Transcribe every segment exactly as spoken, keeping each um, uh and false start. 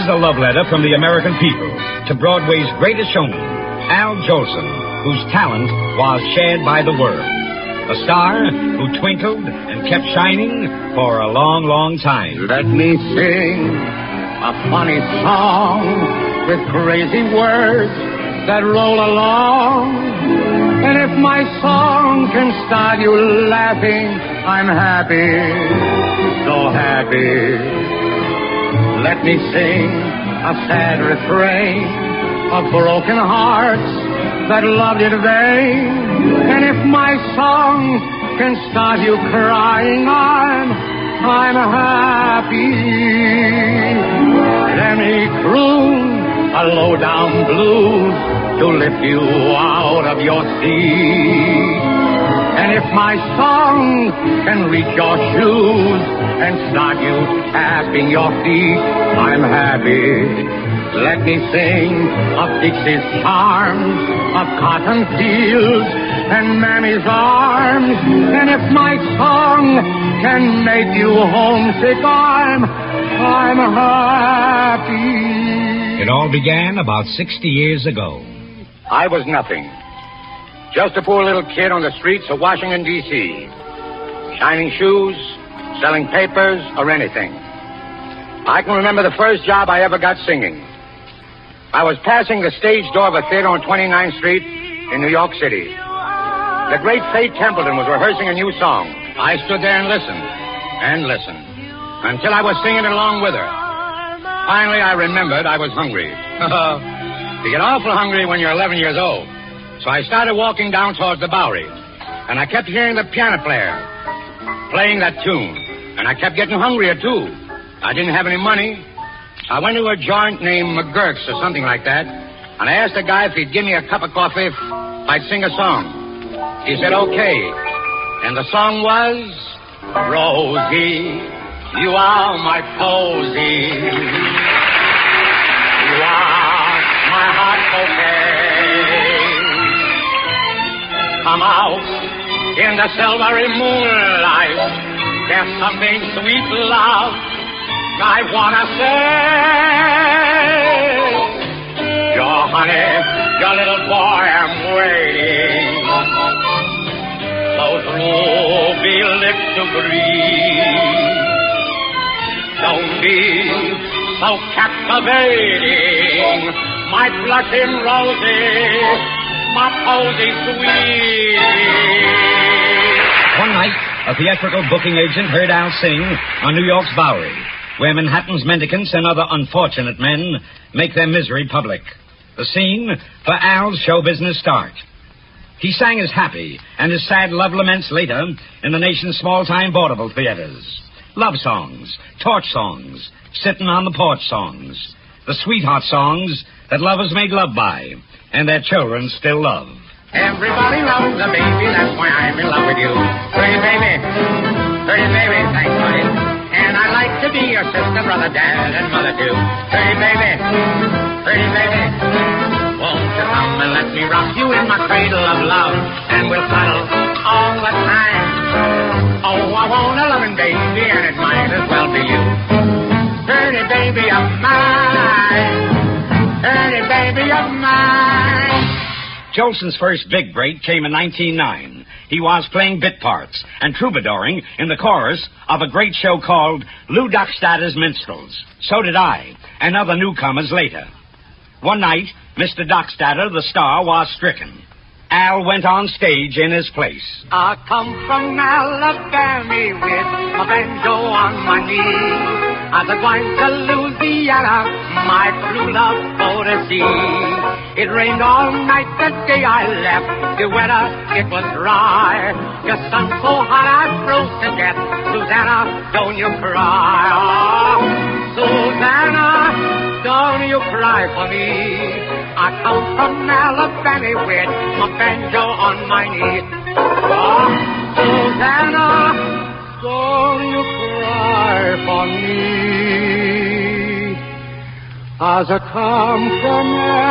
is a love letter from the American people to Broadway's greatest showman, Al Jolson, whose talent was shared by the world. A star who twinkled and kept shining for a long, long time. Let me sing a funny song with crazy words that roll along. And if my song can start you laughing, I'm happy, so happy. Let me sing a sad refrain of broken hearts that loved in vain. And if my song can start you crying, I'm, I'm happy. Let me croon a low-down blues to lift you out of your seat. And if my song can reach your shoes and start you tapping your feet, I'm happy. Let me sing of Dixie's charms, of cotton fields and Mammy's arms. And if my song can make you homesick, I'm, I'm happy. It all began about sixty years ago. I was nothing. Just a poor little kid on the streets of Washington, D C Shining shoes, selling papers, or anything. I can remember the first job I ever got singing. I was passing the stage door of a theater on twenty-ninth Street in New York City. The great Faye Templeton was rehearsing a new song. I stood there and listened, and listened, until I was singing it along with her. Finally, I remembered I was hungry. You get awful hungry when you're eleven years old. So I started walking down towards the Bowery, and I kept hearing the piano player playing that tune, and I kept getting hungrier, too. I didn't have any money. I went to a joint named McGurk's or something like that, and I asked the guy if he'd give me a cup of coffee if I'd sing a song. He said, okay. And the song was, Rosie, you are my posy. You are my heart bouquet. Come out in the silvery moonlight. There's something sweet, love, I wanna say. Your honey, your little boy, I'm waiting. Those ruby lips to breathe. Don't be so captivating, my blushing Rosie. My posy sweet. One night, a theatrical booking agent heard Al sing on New York's Bowery, where Manhattan's mendicants and other unfortunate men make their misery public. The scene for Al's show business start. He sang his happy and his sad love laments later in the nation's small-time vaudeville theaters. Love songs, torch songs, sitting on the porch songs, the sweetheart songs that lovers made love by, and their children still love. Everybody loves a baby, that's why I'm in love with you. Pretty baby, pretty baby, thanks, buddy. And I'd like to be your sister, brother, dad, and mother, too. Pretty baby, pretty baby, won't you come and let me rock you in my cradle of love, and we'll cuddle all the time. Oh, I want a loving baby, and it might as well be you. Pretty baby of mine. Pretty baby of mine. Jolson's first big break came in nineteen oh nine. He was playing bit parts and troubadouring in the chorus of a great show called Lou Dockstadter's Minstrels. So did I, and other newcomers later. One night, Mister Dockstader, the star, was stricken. Al went on stage in his place. I come from Alabama with my banjo on my knee. As I went to Louisiana, my true love for to see. It rained all night the day I left. The weather, it was dry. The sun so hot I froze to death. Susanna, don't you cry. Oh, Susanna, don't you cry for me. I come from Alabama with my banjo on my knee. Oh, Susanna, don't you cry for me. As I come from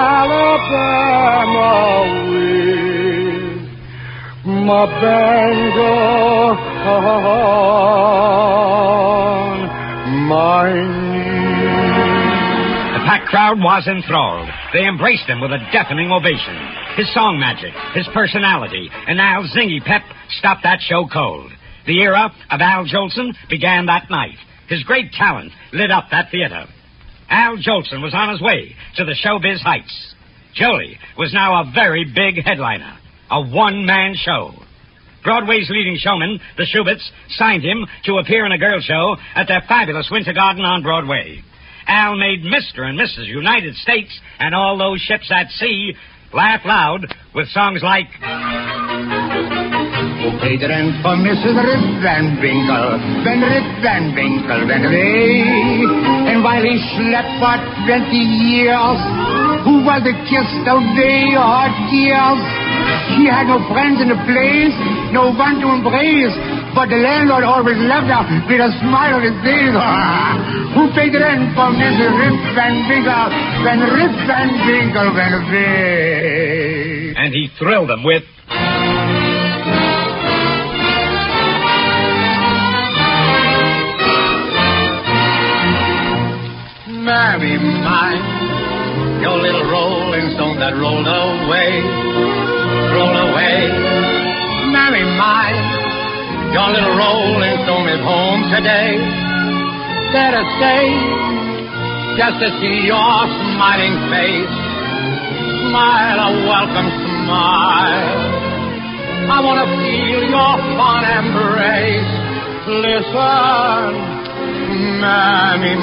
Alabama with my banjo on my knee. packed crowd was enthralled. They embraced him with a deafening ovation. His song magic, his personality, and Al's zingy pep stopped that show cold. The era of Al Jolson began that night. His great talent lit up that theater. Al Jolson was on his way to the showbiz heights. Jolie was now a very big headliner, a one-man show. Broadway's leading showmen, the Shuberts, signed him to appear in a girl show at their fabulous Winter Garden on Broadway. Al made Mister and Missus United States and all those ships at sea laugh loud with songs like... Who paid the rent for Missus Rip Van Winkle, when Rip Van Winkle went away? And while he slept for twenty years, who was the kiss away her tears? She had no friends in the place, no one to embrace, but the landlord always left her with a smile on his face. Who paid the rent for Missus Rip Van Winkle, when Rip Van Winkle went away? And he thrilled them with... Mammy mine, your little rolling stone that rolled away, rolled away. Mammy mine, your little rolling stone is home today. Let us stay, just to see your smiling face. Smile, a welcome smile. I want to feel your fond embrace. Listen, Mammy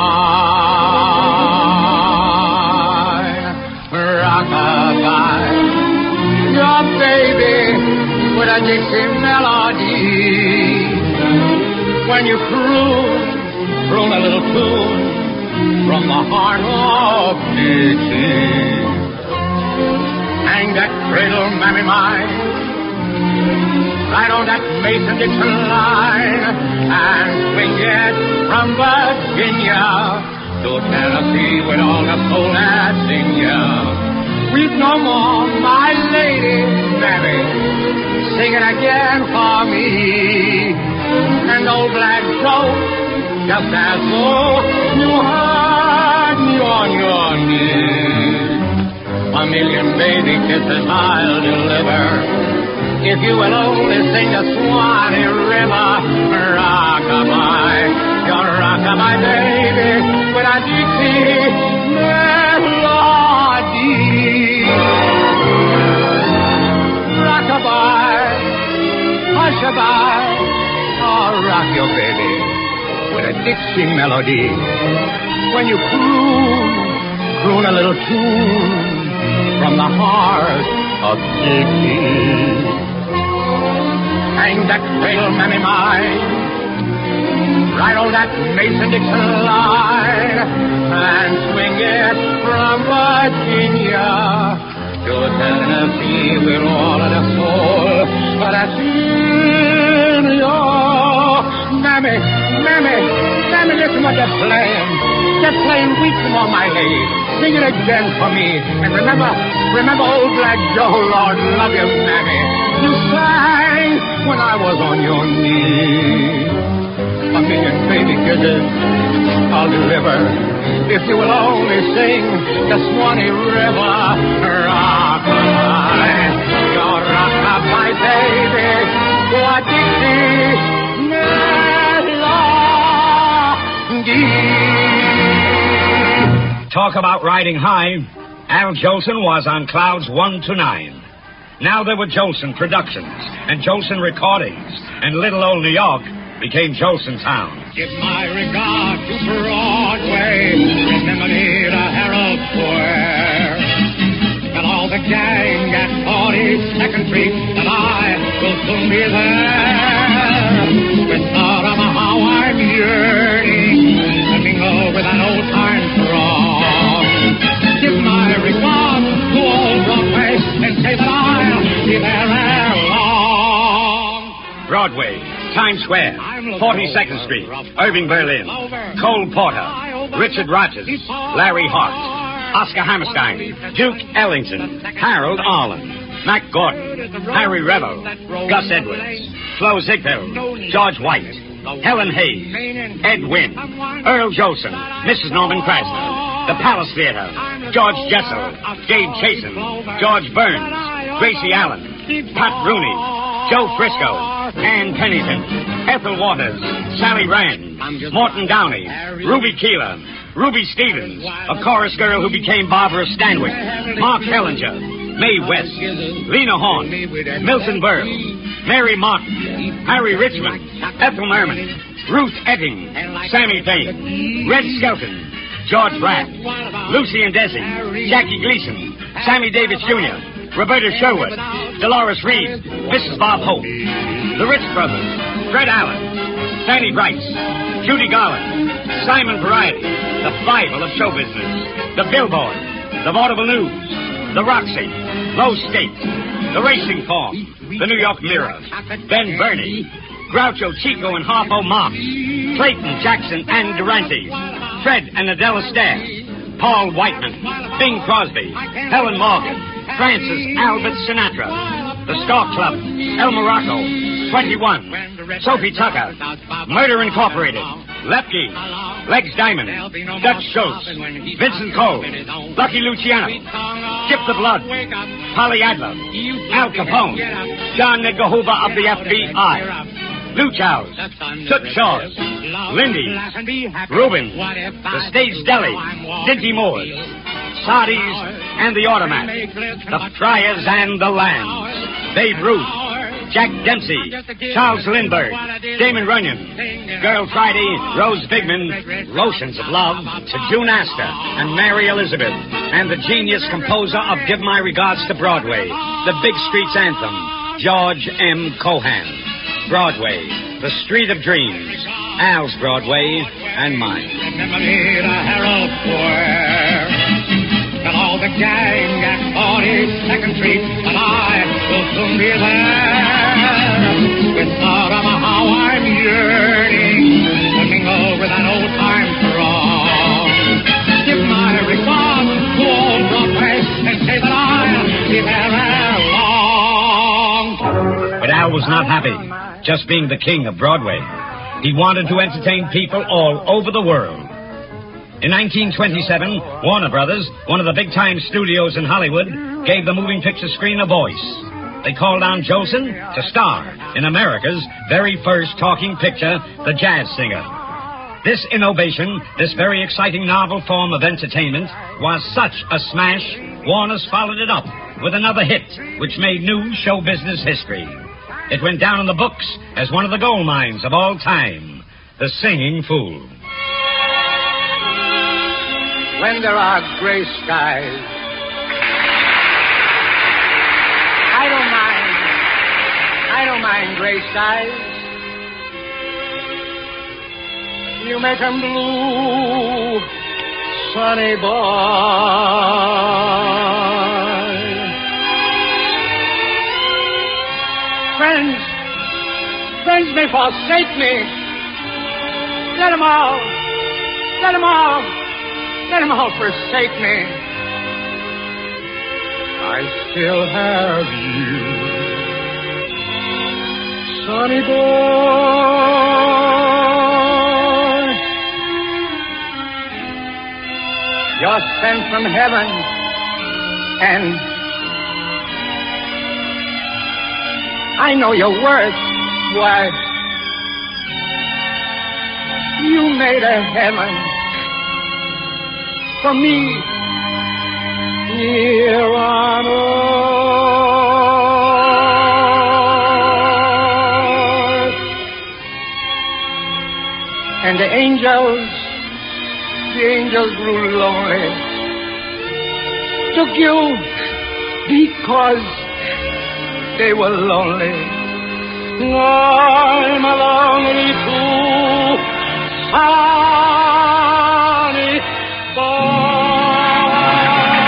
mine, rock-a-bye, your baby with a Dixie melody. When you croon, croon a little tune from the heart of Dixie. Hang that cradle, Mammy mine, right on that Mason-Dixon line, and swing it from Virginia to Tennessee with all the soul that's in ya. Weep no more, my lady, Mammy, sing it again for me. And old Black Joe, just as though you had me on your knee. A million baby kisses I'll deliver if you will only sing the Swanee River. Rock-a-bye, your rock-a-bye baby, with a Dixie melody. Rock-a-bye, hush-a-bye, oh, rock your baby with a Dixie melody. When you croon, croon a little tune from the heart of Dixie. Hang that cradle, Mammy mine, right on that Mason-Dixon line, and swing it from Virginia to Tennessee with all of the soul that's in your Mammy, Mammy, Mammy, listen what they're playing. They're playing Weep No More, My Lady. Sing it again for me. And remember, remember old Black Joe, Lord, love you, Mammy. You sang when I was on your knee. A million baby kisses I'll deliver if you will only sing the Swanee River. Rock-a-bye, your rock-a-bye baby, your Dixie melody. Talk about riding high. Al Jolson was on clouds one to nine. Now there were Jolson Productions and Jolson Recordings, and little old New York became Jolson Town. Give my regard to Broadway, remember me to Herald Square, and all the gang at forty-second Street, and I will soon be there. With thought of how I'm yearning to mingle with an old-time throng. Give my regard to old Broadway, and say that I'll be there ere long. Broadway, Times Square, forty-second Street, Irving Berlin, Cole Porter, Richard Rogers, Larry Hart, Oscar Hammerstein, Duke Ellington, Harold Arlen, Mac Gordon, Harry Revel, Gus Edwards, Flo Ziegfeld, George White, Helen Hayes, Ed Wynn, Earl Jolson, Missus Norman Krasner, the Palace Theater, George Jessel, Dave Chasen, George Burns, Gracie Allen, Pat Rooney, Joe Frisco, Ann Pennington, Ethel Waters, Sally Rand, Morton Downey, Ruby Keeler, Ruby Stevens, a chorus girl who became Barbara Stanwyck, Mark Hellinger, Mae West, Lena Horne, Milton Berle, Mary Martin, Harry Richmond, Ethel Merman, Ruth Etting, Sammy Payne, Red Skelton, George Bratt, Lucy and Desi, Jackie Gleason, Sammy Davis Junior, Roberta Sherwood, Dolores Reed, Missus Bob Hope, the Rich Brothers, Fred Allen, Fanny Brice, Judy Garland, Simon Variety, the Bible of show business, the Billboard, the Vaudeville News, the Roxy, Low State, the Racing Form, the New York Mirror, Ben Burney, Groucho Chico and Harpo Marx, Clayton, Jackson, and Durante, Fred and Adela Stair, Paul Whiteman, Bing Crosby, Helen Morgan, Francis Albert Sinatra, the Stork Club, El Morocco, twenty-one, Sophie Tucker, Murder Incorporated, Lepke, Legs Diamond, Dutch Schultz, Vincent Cole, Lucky Luciano, Skip the Blood, Polly Adler, Al Capone, John Nagahuba of the F B I, Luchow's, Toot Shaw's, Lindy's, Reuben, the Stage Deli, Dinty Moore's, Sardi's, and the Automat, the Friars and the Lambs, Babe Ruth, Jack Dempsey, Charles Lindbergh, Damon Runyon, Girl Friday, Rose Bigman, Lotions of Love, to June Astor and Mary Elizabeth, and the genius composer of Give My Regards to Broadway, the Big Streets Anthem, George M. Cohan. Broadway, the Street of Dreams, Al's Broadway, and mine. Remember me to Harold Square. Tell all the gang at forty-second Street that I will soon be there. With thought of how I'm yearning to mingle with that old-time throng. Give my regards to old Broadway and say that I'll be there ere long. But Al was not happy just being the king of Broadway. He wanted to entertain people all over the world. In nineteen twenty-seven, Warner Brothers, one of the big-time studios in Hollywood, gave the moving picture screen a voice. They called on Jolson to star in America's very first talking picture, The Jazz Singer. This innovation, this very exciting novel form of entertainment, was such a smash, Warner's followed it up with another hit, which made new show business history. It went down in the books as one of the gold mines of all time, The Singing Fool. When there are gray skies, I don't mind. I don't mind gray skies. You make 'em blue, sunny boy. Friends, friends may forsake me. Let 'em all, let 'em all, let 'em all forsake me. I still have you, sunny boy. You're sent from heaven, and I know your worth. Why, you made a heaven for me here on earth. And the angels, the angels grew lonely, took you because they were lonely. I'm a lonely fool, sunny boy.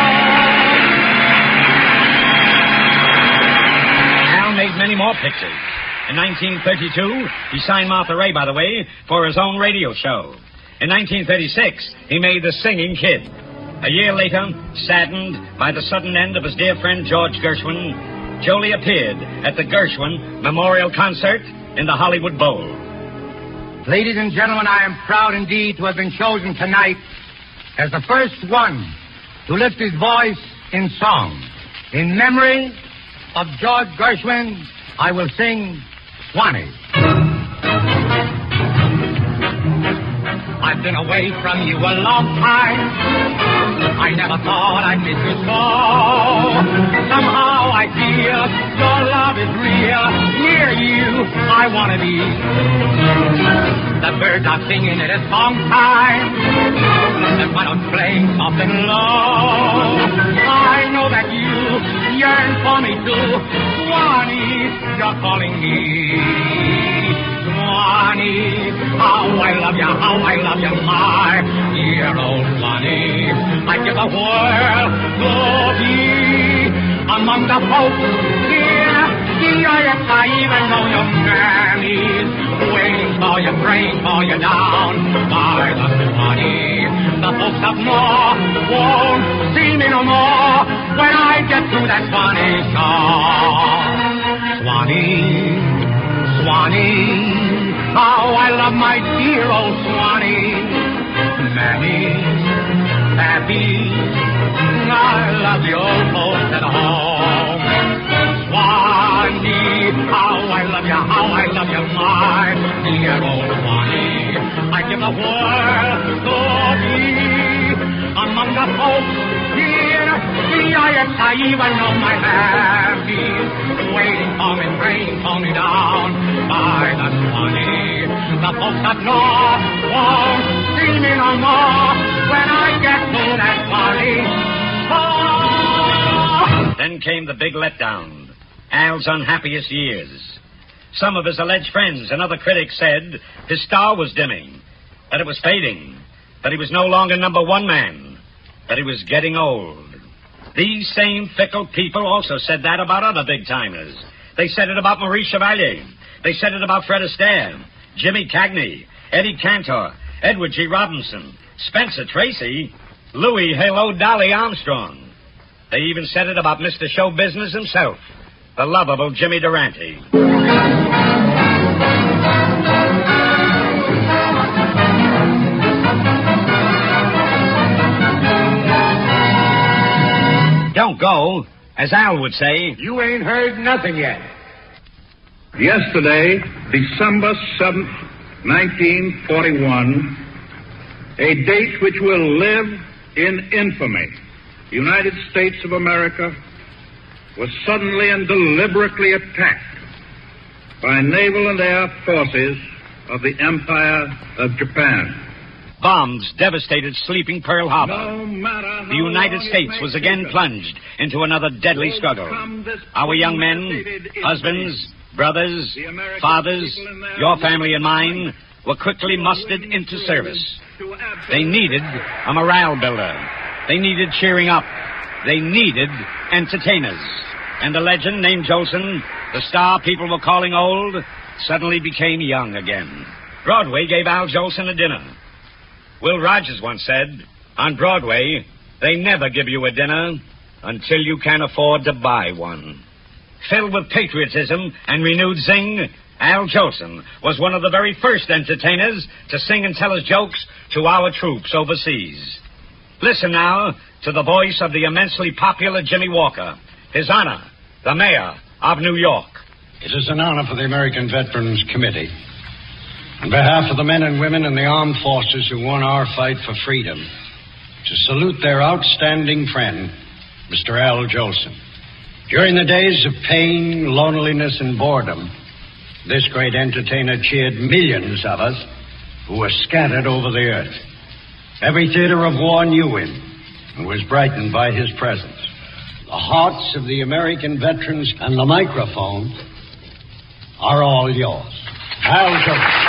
Al made many more pictures. In nineteen thirty-two, he signed Martha Raye, by the way, for his own radio show. In nineteen thirty-six, he made The Singing Kid. A year later, saddened by the sudden end of his dear friend George Gershwin, Jolie appeared at the Gershwin Memorial Concert in the Hollywood Bowl. Ladies and gentlemen, I am proud indeed to have been chosen tonight as the first one to lift his voice in song. In memory of George Gershwin, I will sing Swanee. I've been away from you a long time. I never thought I'd miss you so. Somehow I feel your love is real. Near you, I want to be. The birds are singing it a song time. The funnel's playing soft and low. I know that you yearn for me too. Swanee, you're calling me. Swanee, how I love you, how I love you, my dear old Swanee. I'd give the world to be among the folks here. Yes, I even know your mammies waiting for you, praying for you down by the Swanee. The folks up north won't see me no more when I get to that Swanee song. Swanee, Swanee, how I love my dear old Swanee. Mammy, Pappy, I love the old folks at home. Swanee, how I love you, how I love you, my dear old Swanee. I give the world to be among the folks here. Yes, I even know my mammies waiting for me, praying for me down by the Swanee. The folks up north won't see me no more when I get to that Swanee. Oh! Then came the big letdown, Al's unhappiest years. Some of his alleged friends and other critics said his star was dimming, that it was fading, that he was no longer number one man, that he was getting old. These same fickle people also said that about other big-timers. They said it about Maurice Chevalier. They said it about Fred Astaire, Jimmy Cagney, Eddie Cantor, Edward G. Robinson, Spencer Tracy, Louis Hello Dolly Armstrong. They even said it about Mister Show Business himself, the lovable Jimmy Durante. Don't go, as Al would say. You ain't heard nothing yet. Yesterday, December seventh, nineteen forty-one, a date which will live in infamy, the United States of America was suddenly and deliberately attacked by naval and air forces of the Empire of Japan. Bombs devastated sleeping Pearl Harbor. No the United States was again plunged into another deadly struggle. Our young men, husbands, brothers, fathers, your family and mine, were quickly mustered into service. They needed a morale builder. They needed cheering up. They needed entertainers. And the legend named Jolson, the star people were calling old, suddenly became young again. Broadway gave Al Jolson a dinner. Will Rogers once said, on Broadway, they never give you a dinner until you can afford to buy one. Filled with patriotism and renewed zing, Al Jolson was one of the very first entertainers to sing and tell his jokes to our troops overseas. Listen now to the voice of the immensely popular Jimmy Walker, His Honor, the Mayor of New York. It is an honor for the American Veterans Committee, on behalf of the men and women in the armed forces who won our fight for freedom, to salute their outstanding friend, Mister Al Jolson. During the days of pain, loneliness, and boredom, this great entertainer cheered millions of us who were scattered over the earth. Every theater of war knew him and was brightened by his presence. The hearts of the American veterans and the microphone are all yours. Al Jolson.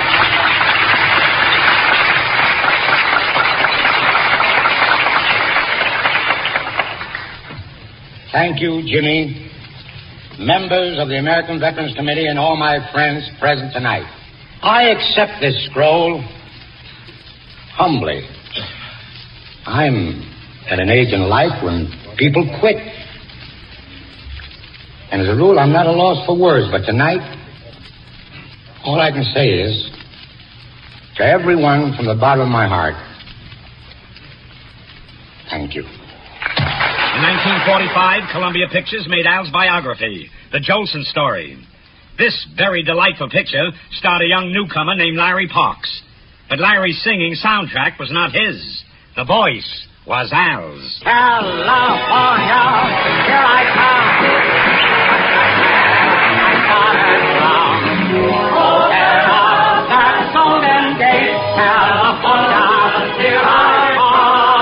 Thank you, Jimmy. Members of the American Veterans Committee and all my friends present tonight. I accept this scroll humbly. I'm at an age in life when people quit. And as a rule, I'm not a loss for words, but tonight, all I can say is, to everyone from the bottom of my heart, Thank you. In nineteen forty-five, Columbia Pictures made Al's biography, The Jolson Story. This very delightful picture starred a young newcomer named Larry Parks. But Larry's singing soundtrack was not his. The voice was Al's. California, here I come. I started from Hotel that Golden Gate, California, here I come.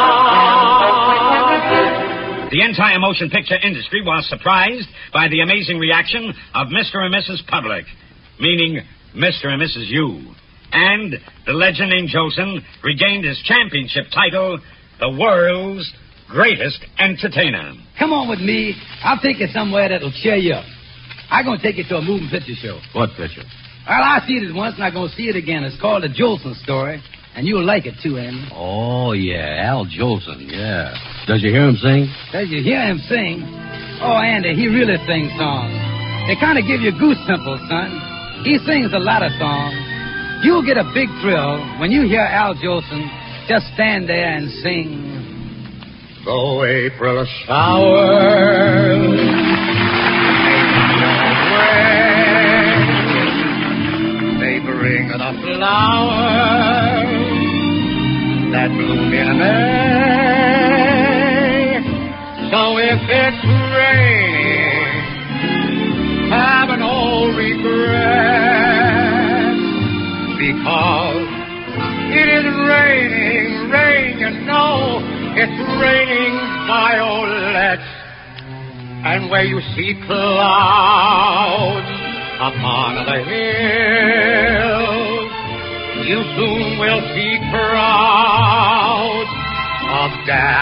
The entire motion picture industry was surprised by the amazing reaction of Mister and Missus Public, meaning Mister and Missus You. And the legend named Jolson regained his championship title, the world's greatest entertainer. Come on with me. I'll take you somewhere that'll cheer you up. I'm going to take you to a moving picture show. What picture? Well, I seen it once, and I'm going to see it again. It's called The Jolson Story, and you'll like it, too, Andy. Oh, yeah, Al Jolson, yeah. Does you hear him sing? Does you hear him sing? Oh, Andy, he really sings songs. They kind of give you goose pimples, son. He sings a lot of songs. You'll get a big thrill when you hear Al Jolson just stand there and sing. Though April showers may bring the flowers that bloom in May. So if it's raining, have no regret, because it is raining, rain, you know, it's raining violets. And where you see clouds upon the hills, you soon will see crowds of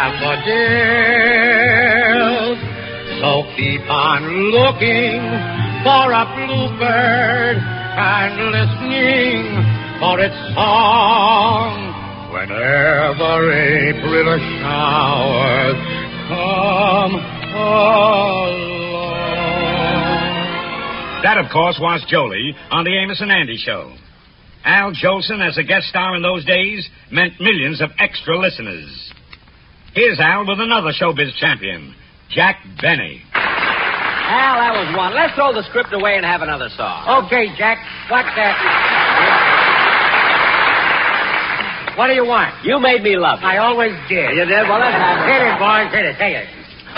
daffodils. So keep on looking for a bluebird and listening for its song whenever April showers come along. That, of course, was Jolie on the Amos and Andy Show. Al Jolson as a guest star in those days meant millions of extra listeners. Here's Al with another showbiz champion, Jack Benny. Al, that was one. Let's throw the script away and have another song. Okay, Jack. What the... What do you want? You made me love you. I always did. You did? Well, let's have it. Hit it, boys. Hit it. Take it.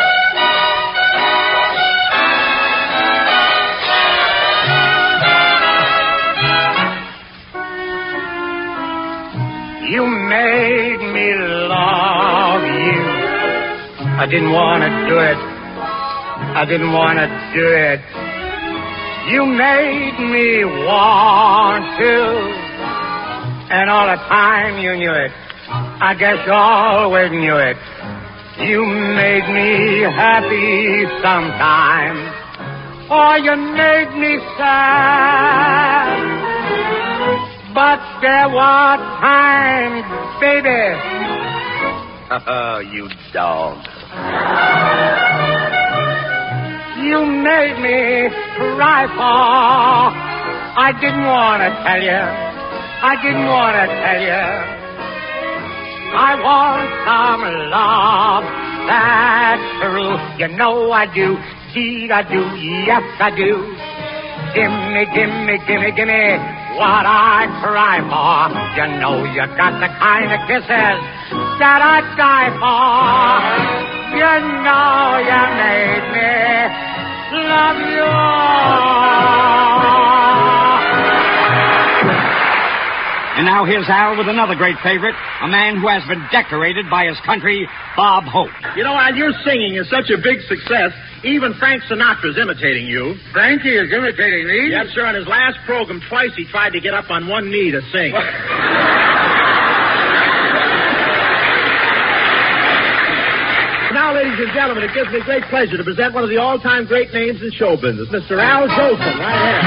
You made me love you. I didn't want to do it. I didn't want to do it. You made me want to. And all the time you knew it. I guess you always knew it. You made me happy sometimes. Or you made me sad. But there were times, baby. Oh, you dog. You made me cry for. I didn't want to tell you. I didn't want to tell you. I want some love that's true. You know I do. Indeed I do. Yes, I do. Gimme, gimme, gimme, gimme what I cry for. You know you got the kind of kisses that I'd die for. You know you made me love you. And now here's Al with another great favorite, a man who has been decorated by his country, Bob Hope. You know, Al, your singing is such a big success, even Frank Sinatra's imitating you. Frankie is imitating me? Yes, sir. On his last program, twice he tried to get up on one knee to sing. Now, ladies and gentlemen, it gives me great pleasure to present one of the all-time great names in show business, Mister Al Jolson, right here.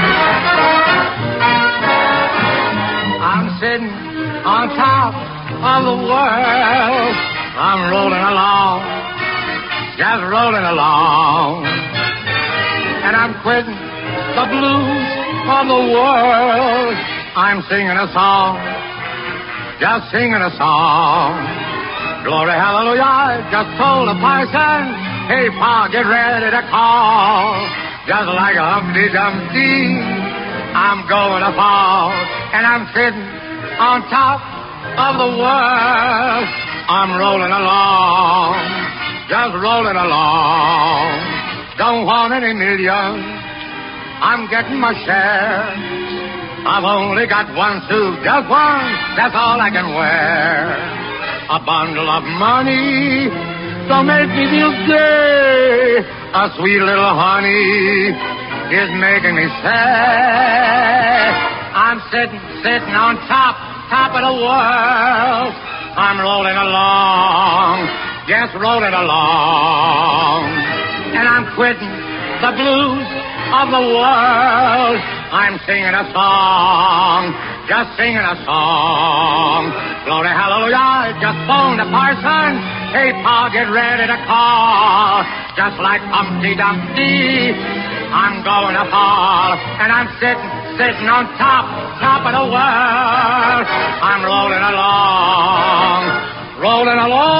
I'm sitting on top of the world. I'm rolling along, just rolling along. And I'm quitting the blues of the world. I'm singing a song, just singing a song. Glory, hallelujah, I just told the parson, hey, Pa, get ready to call. Just like a Humpty Dumpty, I'm going to fall. And I'm sitting on top of the world. I'm rolling along, just rolling along. Don't want any millions, I'm getting my share. I've only got one suit, just one, that's all I can wear. A bundle of money to make me feel gay. A sweet little honey is making me sad. I'm sitting, sitting on top, top of the world. I'm rolling along, yes, rolling along. And I'm quitting the blues of the world. I'm singing a song, just singing a song. Glory, hallelujah, I just phoned the parson. Hey, Pa, get ready to call. Just like Humpty Dumpty, I'm going to fall. And I'm sitting, sitting on top, top of the world. I'm rolling along, rolling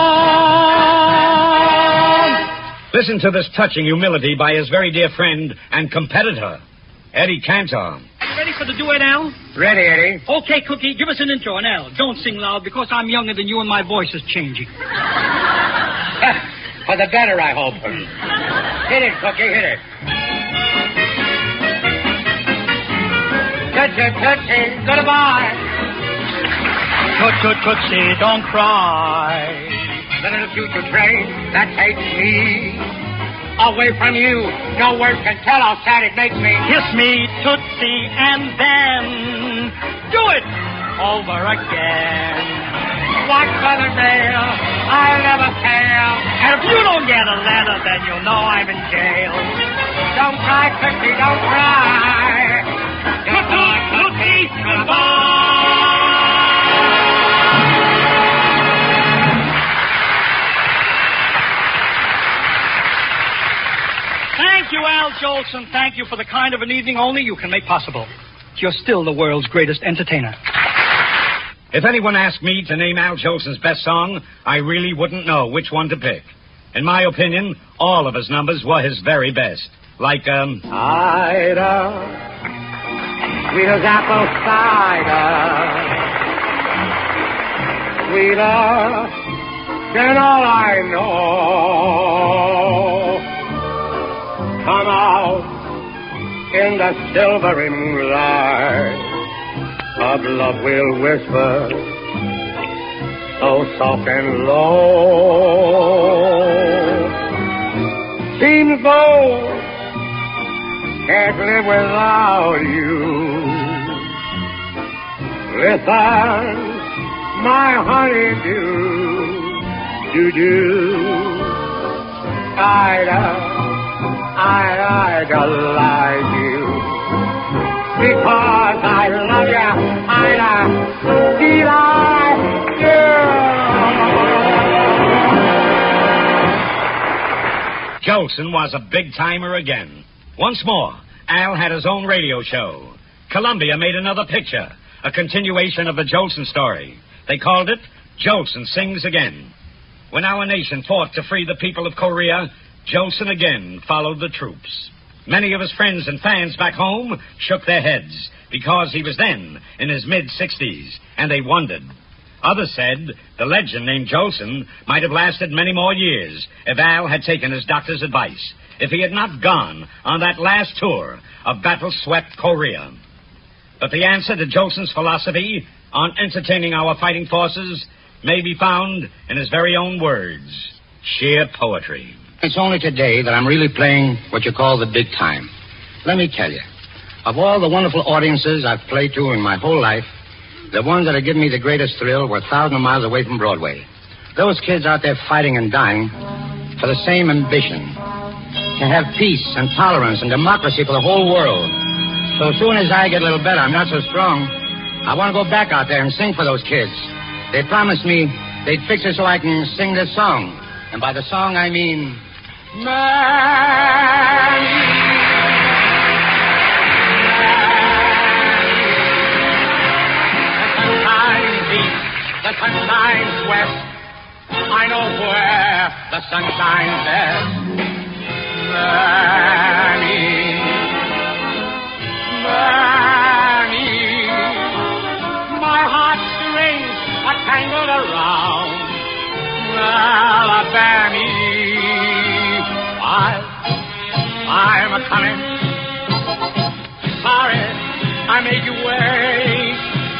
along. Listen to this touching humility by his very dear friend and competitor, Eddie Cantor. You ready for the duet, Al? Ready, Eddie. Okay, Cookie, give us an intro on Al. Don't sing loud because I'm younger than you and my voice is changing. For the better, I hope. Hit it, Cookie, hit it. Tootsie, tootsie, goodbye. Toot, toot, tootsie, don't cry. The little future train that takes me away from you. No words can tell how sad it makes me. Kiss me, Tootsie, and then do it over again. Watch for the mail, I'll never fail. And if you don't get a letter, then you'll know I'm in jail. Don't cry, Tootsie, don't cry. Tootsie, Tootsie, goodbye. Thank you, Al Jolson. Thank you for the kind of an evening only you can make possible. You're still the world's greatest entertainer. If anyone asked me to name Al Jolson's best song, I really wouldn't know which one to pick. In my opinion, all of his numbers were his very best. Like, um... Cider, sweet as apple cider, sweeter than all I know. Come out in the silvering light of love will whisper so soft and low. Seems though can't live without you. Listen, my honeydew, do do, Ida. I idolize you because I love you. I delight you. Jolson was a big-timer again. Once more, Al had his own radio show. Columbia made another picture, a continuation of the Jolson story. They called it Jolson Sings Again. When our nation fought to free the people of Korea, Jolson again followed the troops. Many of his friends and fans back home shook their heads because he was then in his mid-sixties, and they wondered. Others said the legend named Jolson might have lasted many more years if Al had taken his doctor's advice, if he had not gone on that last tour of battle-swept Korea. But the answer to Jolson's philosophy on entertaining our fighting forces may be found in his very own words, sheer poetry. It's only today that I'm really playing what you call the big time. Let me tell you, of all the wonderful audiences I've played to in my whole life, the ones that have given me the greatest thrill were thousands of miles away from Broadway. Those kids out there fighting and dying for the same ambition, to have peace and tolerance and democracy for the whole world. So as soon as I get a little better, I'm not so strong, I want to go back out there and sing for those kids. They promised me they'd fix it so I can sing this song. And by the song, I mean... Man. The sun shines east, the sun shines west. I the sun shines there. Mammy, Mammy, my heartstrings are tangled around Alabama. I, I'm a coming. Sorry, I made you wait.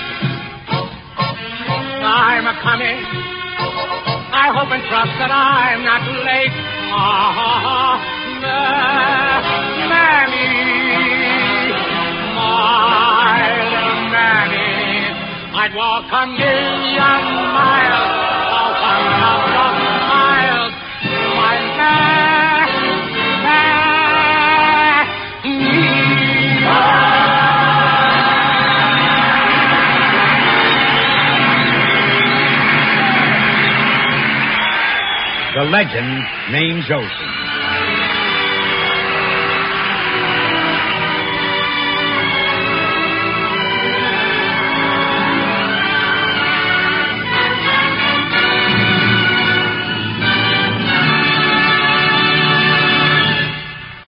I'm a coming. I hope and trust that I'm not too late. Ah, Mammy, my little Mammy, I'd walk a million miles, a thousand miles, my The legend named Jolson.